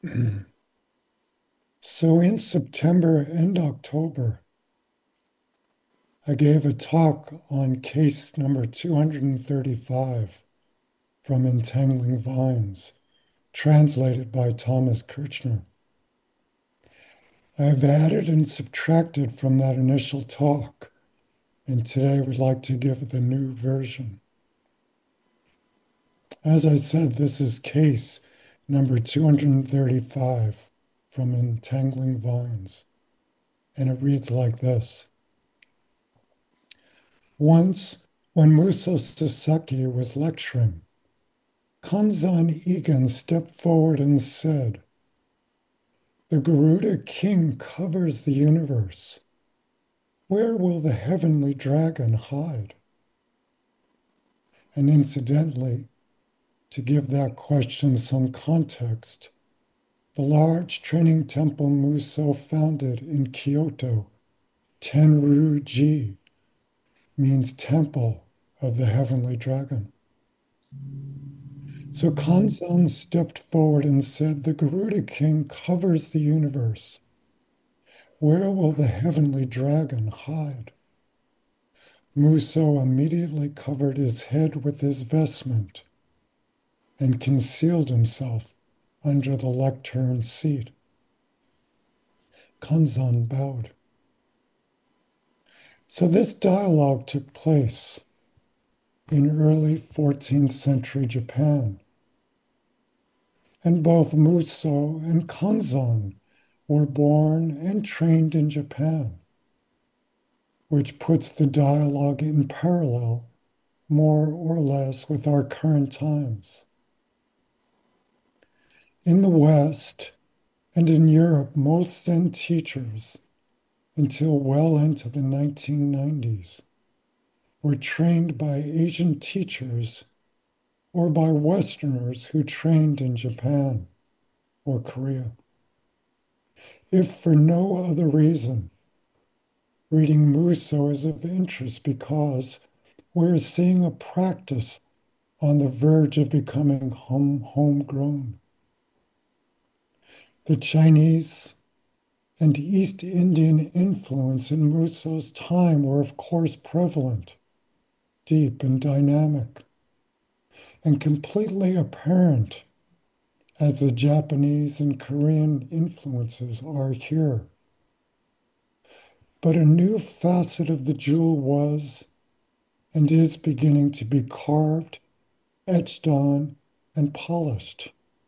So in September and October, I gave a talk on case number 235 from Entangling Vines, translated by Thomas Kirchner. I have added and subtracted from that initial talk, and today I would like to give the new version. As I said, this is case number 235 from Entangling Vines, and it reads like this. Once, when Muso Sasaki was lecturing, Kanzan Egan stepped forward and said, "The Garuda King covers the universe. Where will the heavenly dragon hide?" And incidentally, to give that question some context, the large training temple Muso founded in Kyoto, Tenryuji, means temple of the heavenly dragon. So Kanzan stepped forward and said, "The Garuda King covers the universe. Where will the heavenly dragon hide?" Muso immediately covered his head with his vestment and concealed himself under the lectern seat. Kanzan bowed. So this dialogue took place in early 14th century Japan, and both Muso and Kanzan were born and trained in Japan, which puts the dialogue in parallel, more or less, with our current times. In the West and in Europe, most Zen teachers, until well into the 1990s, were trained by Asian teachers or by Westerners who trained in Japan or Korea. If for no other reason, reading Muso is of interest because we're seeing a practice on the verge of becoming homegrown. The Chinese and East Indian influence in Muso's time were, of course, prevalent, deep, and dynamic, and completely apparent as the Japanese and Korean influences are here. But a new facet of the jewel was and is beginning to be carved, etched on, and polished.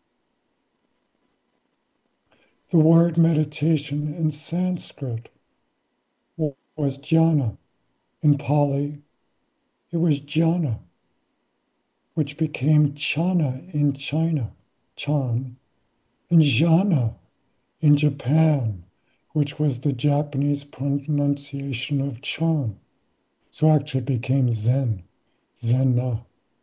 The word meditation in Sanskrit was jhana. In Pali, it was jhana, which became chana in China, chan, and jhana in Japan, which was the Japanese pronunciation of chan. So actually it became Zen, Zen-na.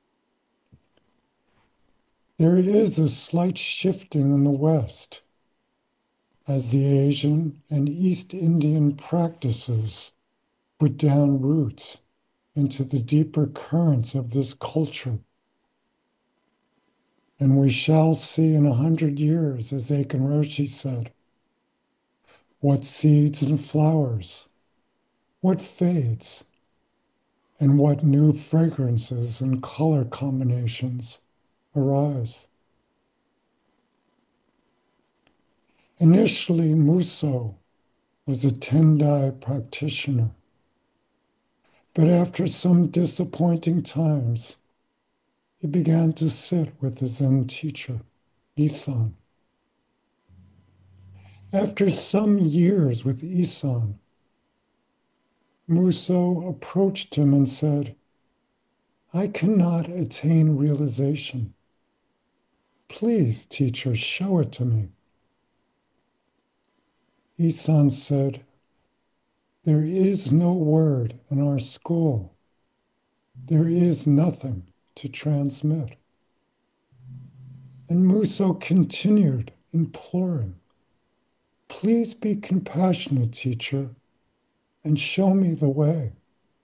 There is a slight shifting in the West as the Asian and East Indian practices put down roots into the deeper currents of this culture. And we shall see in 100 years, as Aiken Roshi said, what seeds and flowers, what fades, and what new fragrances and color combinations arise. Initially, Muso was a Tendai practitioner, but after some disappointing times, he began to sit with his Zen teacher, Isan. After some years with Isan, Muso approached him and said, "I cannot attain realization. Please, teacher, show it to me." Isan said, "There is no word in our school. There is nothing to transmit." And Muso continued, imploring, "Please be compassionate, teacher, and show me the way."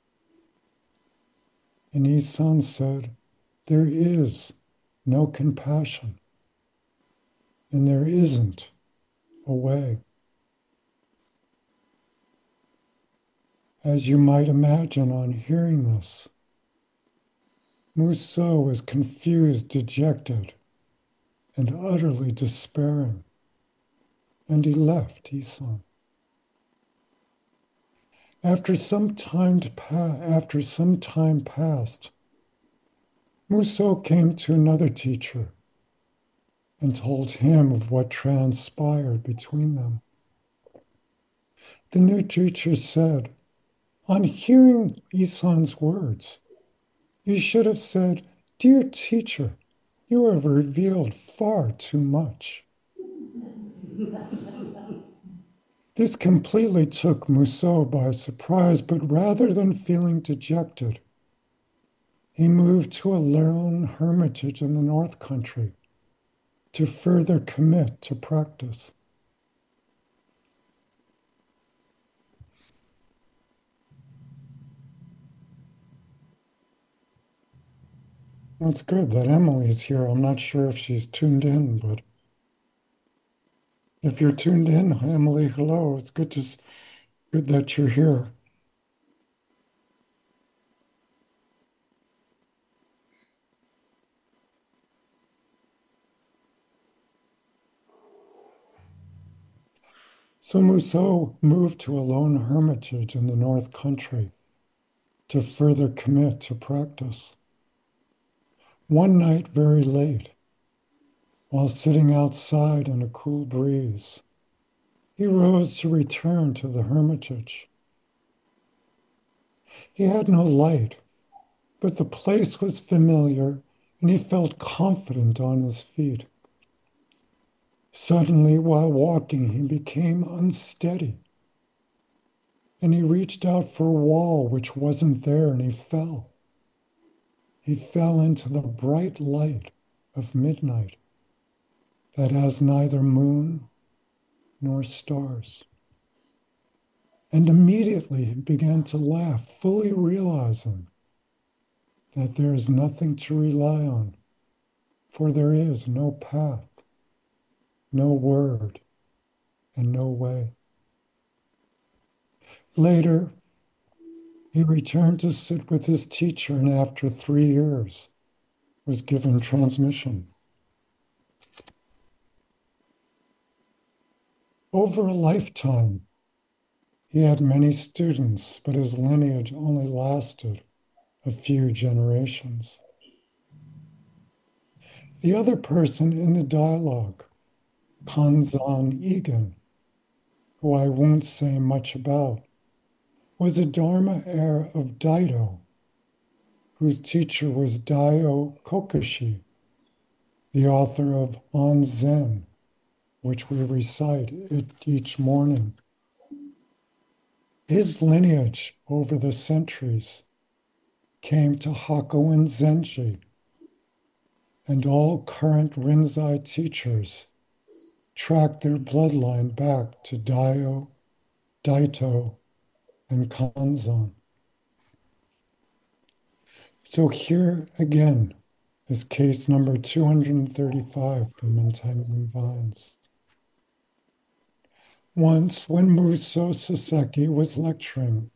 And Isan said, "There is no compassion. and there isn't a way. As you might imagine on hearing this, Musso was confused, dejected, and utterly despairing, and he left Isan. After some time passed, Musso came to another teacher and told him of what transpired between them. The new teacher said, on hearing Isan's words, you should have said, dear teacher, you have revealed far too much. This completely took Musso by surprise, but rather than feeling dejected, he moved to a lone hermitage in the North Country to further commit to practice. That's good that Emily's here. I'm not sure if she's tuned in, but if you're tuned in, Emily, hello. It's good that you're here. So Musso moved to a lone hermitage in the North Country to further commit to practice. One night, very late, while sitting outside in a cool breeze, he rose to return to the hermitage. He had no light, but the place was familiar and he felt confident on his feet. Suddenly, while walking, he became unsteady and he reached out for a wall which wasn't there and he fell. He fell into the bright light of midnight that has neither moon nor stars. And immediately he began to laugh, fully realizing that there is nothing to rely on, for there is no path, no word, and no way. Later, he returned to sit with his teacher, and after 3 years, was given transmission. Over a lifetime, he had many students, but his lineage only lasted a few generations. The other person in the dialogue, Kanzan Egan, who I won't say much about, was a Dharma heir of Daido, whose teacher was Daio Kokoshi, the author of On Zen, which we recite each morning. His lineage over the centuries came to Hakuin Zenji, and all current Rinzai teachers track their bloodline back to Daio, Daito, and Kanzan. So here again is case number 235 from Entangling Vines. Once, when Muso Saseki was lecturing,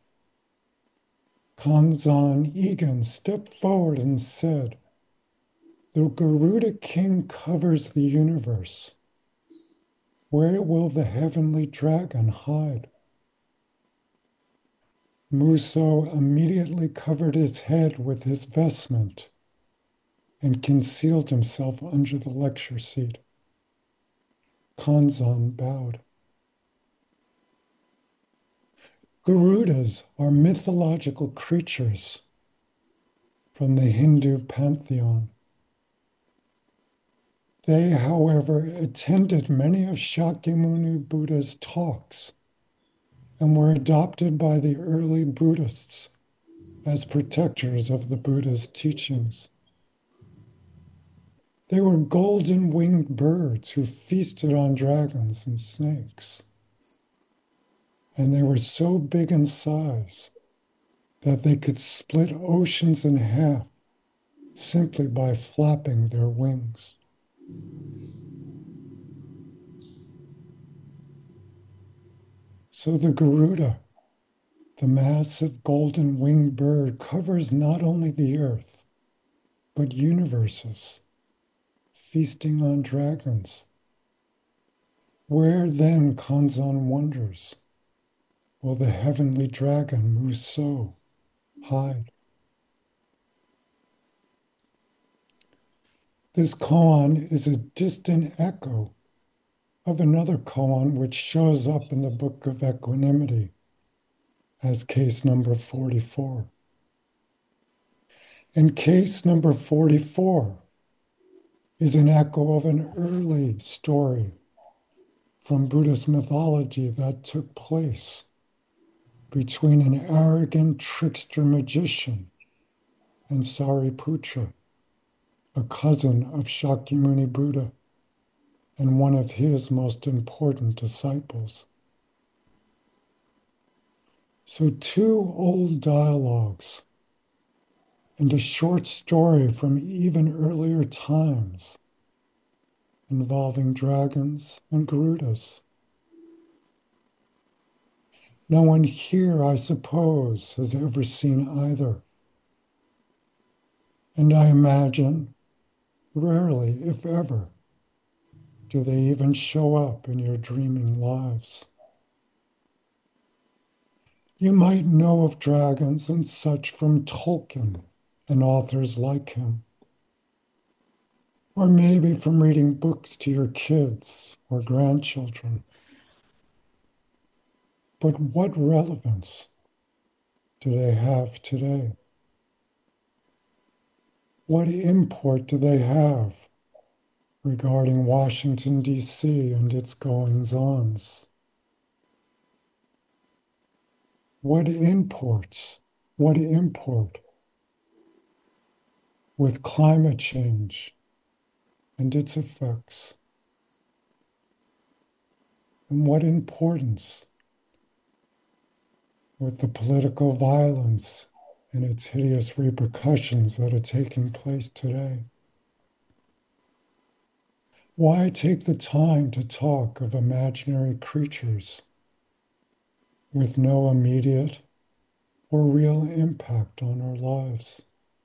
Kanzan Egan stepped forward and said, the Garuda King covers the universe. Where will the heavenly dragon hide? Muso immediately covered his head with his vestment and concealed himself under the lecture seat. Kanzan bowed. Garudas are mythological creatures from the Hindu pantheon. They, however, attended many of Shakyamuni Buddha's talks and were adopted by the early Buddhists as protectors of the Buddha's teachings. They were golden-winged birds who feasted on dragons and snakes. And they were so big in size that they could split oceans in half simply by flapping their wings. So the Garuda, the massive golden winged bird, covers not only the earth, but universes, feasting on dragons. Where then, Kanzan wonders, will the heavenly dragon Musou hide? This koan is a distant echo of another koan which shows up in the Book of Equanimity as case number 44. And case number 44 is an echo of an early story from Buddhist mythology that took place between an arrogant trickster magician and Sariputra, a cousin of Shakyamuni Buddha and one of his most important disciples. So, two old dialogues and a short story from even earlier times involving dragons and Garudas. No one here, I suppose, has ever seen either. And I imagine, rarely, if ever, do they even show up in your dreaming lives. You might know of dragons and such from Tolkien and authors like him, or maybe from reading books to your kids or grandchildren. But what relevance do they have today? What import do they have regarding Washington, D.C. and its goings-ons? What imports, what import with climate change and its effects? And what importance with the political violence and its hideous repercussions that are taking place today? Why take the time to talk of imaginary creatures with no immediate or real impact on our lives?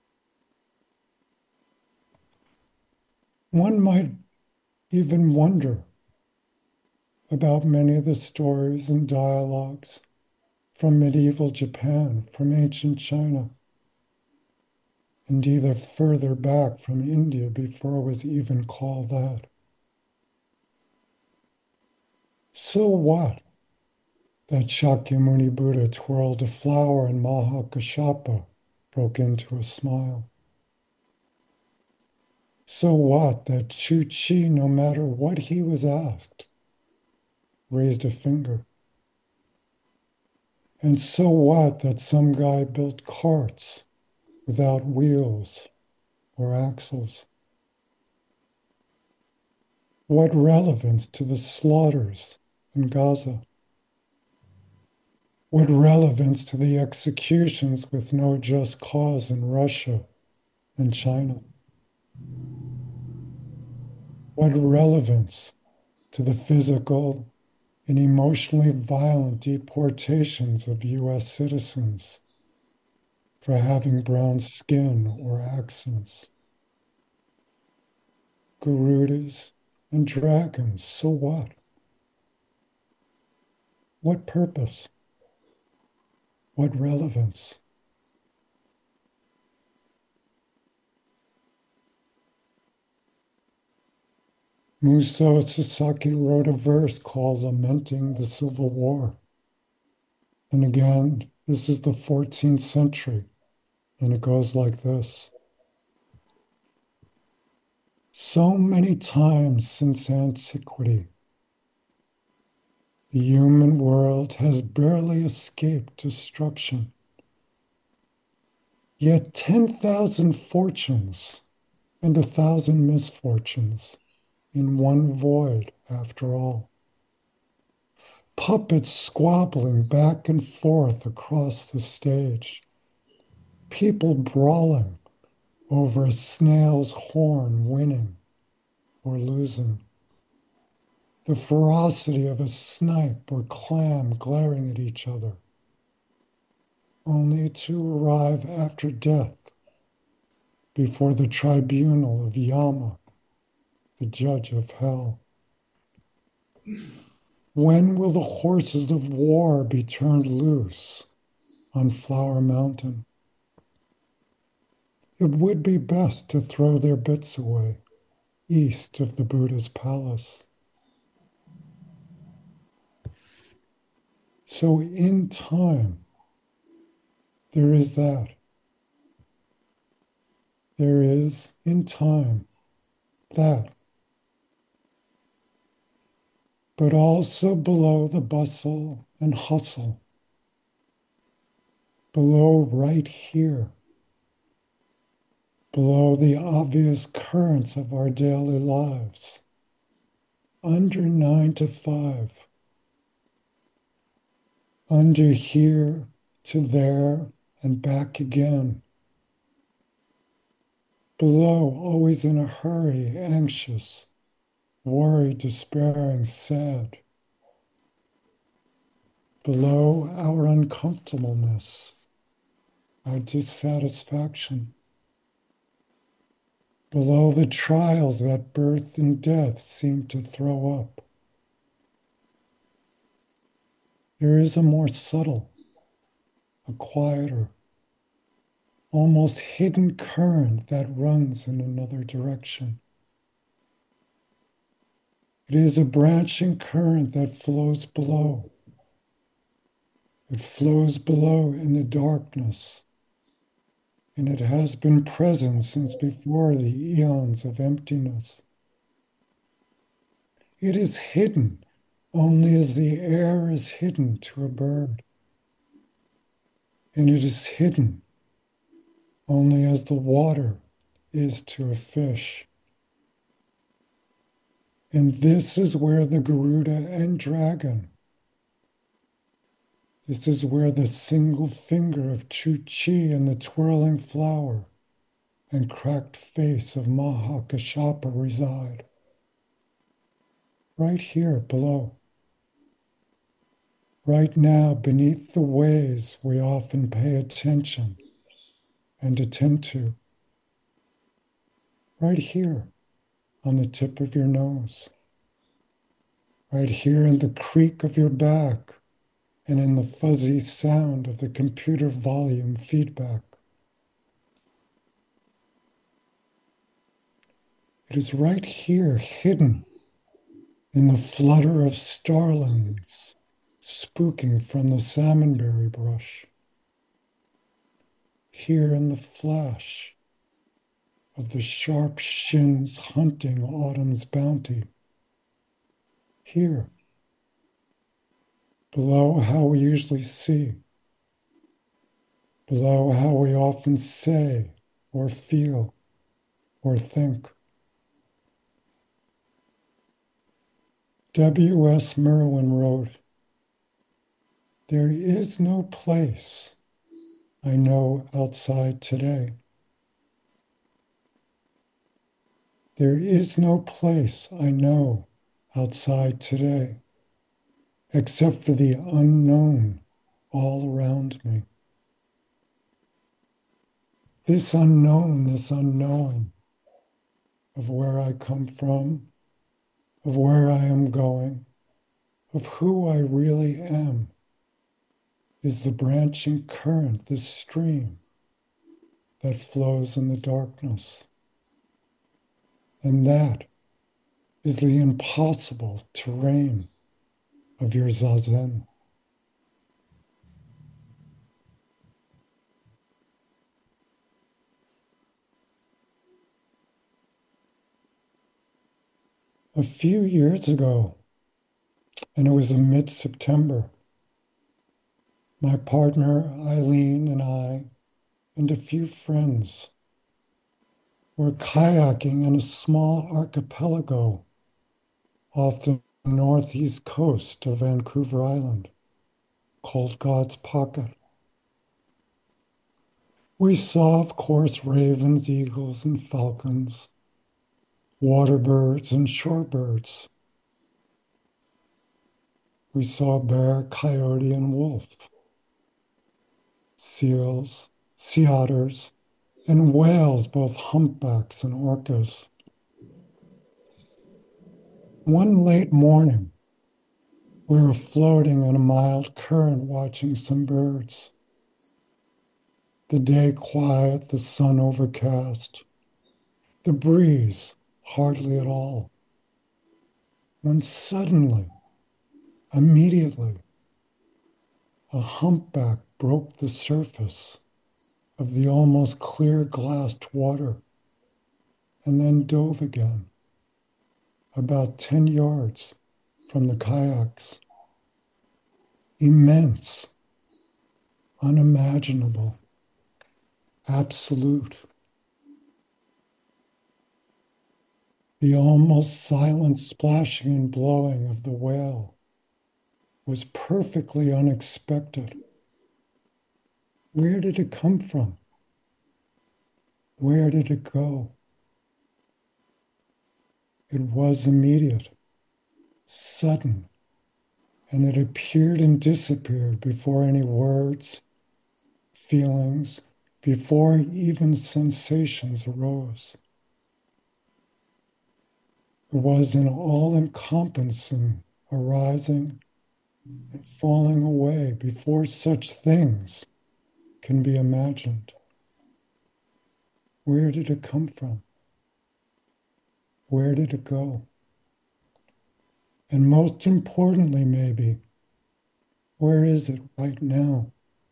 One might even wonder about many of the stories and dialogues from medieval Japan, from ancient China, and either further back from India before it was even called that. So what that Shakyamuni Buddha twirled a flower and Mahakashapa broke into a smile? So what that Chu Chi, no matter what he was asked, raised a finger? And so what that some guy built carts without wheels or axles? What relevance to the slaughters in Gaza? What relevance to the executions with no just cause in Russia and China? What relevance to the physical and emotionally violent deportations of US citizens for having brown skin or accents? Garudas and dragons, so what? What purpose? What relevance? Musou Sasaki wrote a verse called Lamenting the Civil War. And again, this is the 14th century, and it goes like this. So many times since antiquity, the human world has barely escaped destruction. Yet 10,000 fortunes and 1,000 misfortunes in one void after all. Puppets squabbling back and forth across the stage. People brawling over a snail's horn, winning or losing. the ferocity of a snipe or clam glaring at each other, only to arrive after death before the tribunal of Yama, the judge of hell. When will the horses of war be turned loose on Flower Mountain? It would be best to throw their bits away east of the Buddha's palace. So in time, there is that. There is in time that. But also below the bustle and hustle, below right here, below the obvious currents of our daily lives, under 9 to 5, under here to there and back again, below always in a hurry, anxious, worried, despairing, sad, below our uncomfortableness, our dissatisfaction, below the trials that birth and death seem to throw up. There is a more subtle, a quieter, almost hidden current that runs in another direction. It is a branching current that flows below. It flows below in the darkness, and it has been present since before the eons of emptiness. It is hidden only as the air is hidden to a bird, and it is hidden only as the water is to a fish. And this is where the Garuda and dragon, this is where the single finger of Chu Chi and the twirling flower and cracked face of Mahakashapa reside. Right here below. Right now, beneath the ways we often pay attention and attend to. Right here on the tip of your nose. Right here in the creak of your back and in the fuzzy sound of the computer volume feedback. It is right here, hidden in the flutter of starlings spooking from the salmonberry brush. Here in the flash of the sharp shins hunting autumn's bounty. Here, below how we usually see, below how we often say or feel or think. W.S. Merwin wrote, "There is no place I know outside today. There is no place I know outside today, except for the unknown all around me. This unknown, this unknowing of where I come from, of where I am going, of who I really am, is the branching current, the stream that flows in the darkness. And that is the impossible terrain of your Zazen." A few years ago, and it was in mid-September, my partner Eileen and I and a few friends were kayaking in a small archipelago off the northeast coast of Vancouver Island called God's Pocket. We saw, of course, ravens, eagles, and falcons, water birds and shorebirds, We saw bear, coyote, and wolf, seals, sea otters, and whales, both humpbacks and orcas. One late morning, we were floating in a mild current watching some birds. The day quiet, the sun overcast, the breeze hardly at all. When suddenly, immediately, a humpback broke the surface of the almost clear glassed water and then dove again, about 10 yards from the kayaks. Immense, unimaginable, absolute. The almost silent splashing and blowing of the whale was perfectly unexpected. Where did it come from? Where did it go? It was immediate, sudden, and it appeared and disappeared before any words, feelings, before even sensations arose. It was an all-encompassing arising and falling away before such things can be imagined. Where did it come from? Where did it go? And most importantly, maybe, where is it right now?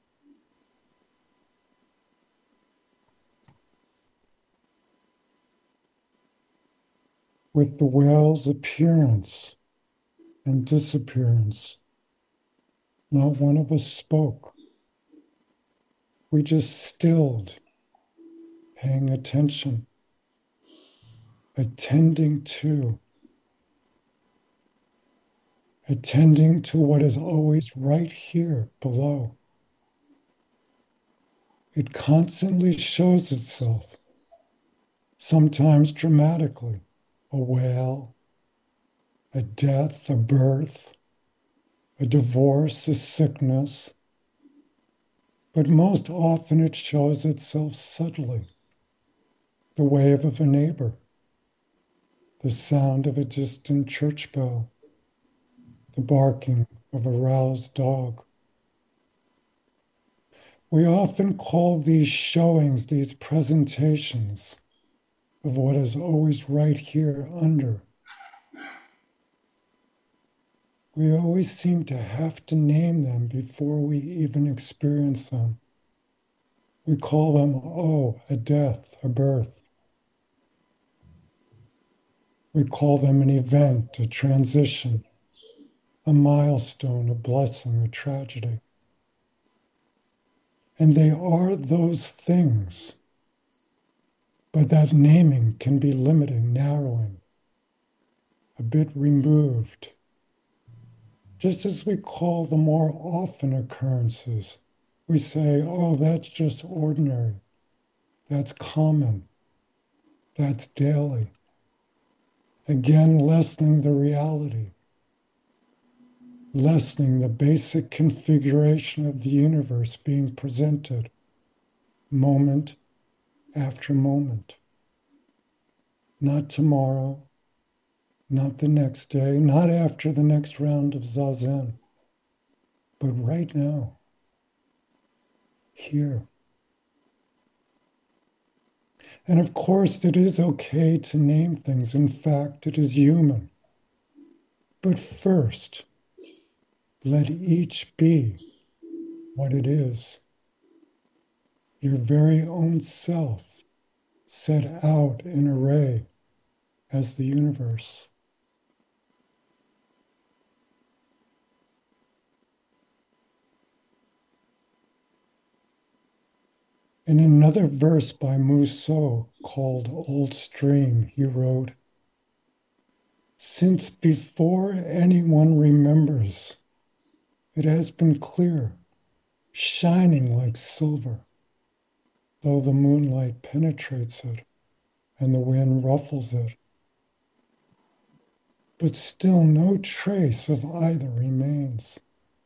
With the whale's appearance and disappearance, not one of us spoke. We just stilled, paying attention, attending to, attending to what is always right here below. It constantly shows itself, sometimes dramatically, a whale, a death, a birth, a divorce, a sickness, but most often it shows itself subtly. The wave of a neighbor, the sound of a distant church bell, the barking of a roused dog. We often call these showings, these presentations of what is always right here under. We always seem to have to name them before we even experience them. We call them, oh, a death, a birth. We call them an event, a transition, a milestone, a blessing, a tragedy. And they are those things, but that naming can be limiting, narrowing, a bit removed. Just as we call the more often occurrences, we say, oh, that's just ordinary, that's common, that's daily. Again, lessening the reality, lessening the basic configuration of the universe being presented moment after moment. Not tomorrow, not the next day, not after the next round of Zazen, but right now, here. And of course, it is okay to name things. In fact, it is human. But first, let each be what it is, your very own self set out in array as the universe. In another verse by Mousseau called Old Stream, he wrote, since before anyone remembers, it has been clear, shining like silver, though the moonlight penetrates it and the wind ruffles it. but still no trace of either remains.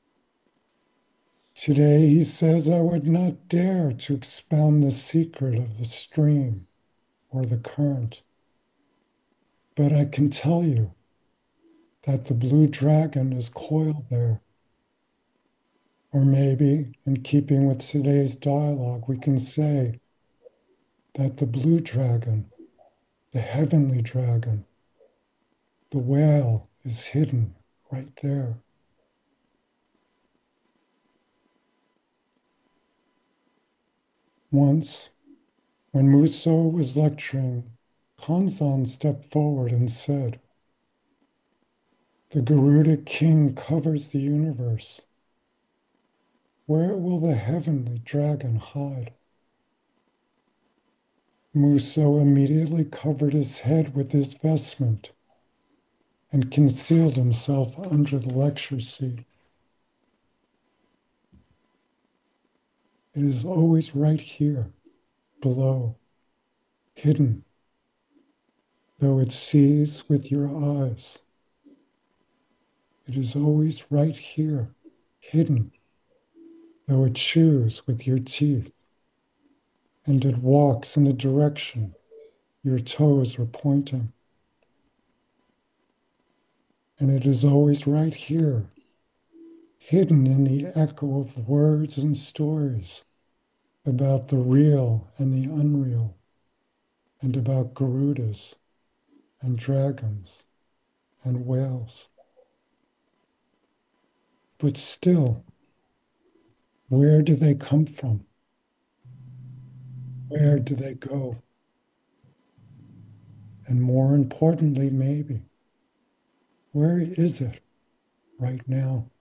Today he says I would not dare to expound the secret of the stream or the current, but I can tell you that the blue dragon is coiled there. Or maybe, in keeping with today's dialogue, we can say that the blue dragon, the heavenly dragon, the whale is hidden right there. Once, when Muso was lecturing, Kanzan stepped forward and said, "The Garuda king covers the universe. Where will the heavenly dragon hide?" Muso immediately covered his head with his vestment and concealed himself under the lecture seat. It is always right here, below, hidden, though it sees with your eyes. It is always right here, hidden, though it chews with your teeth, and it walks in the direction your toes are pointing. And it is always right here, hidden in the echo of words and stories about the real and the unreal, and about Garudas and dragons and whales. But still, where do they come from? Where do they go? And more importantly, maybe, where is it right now?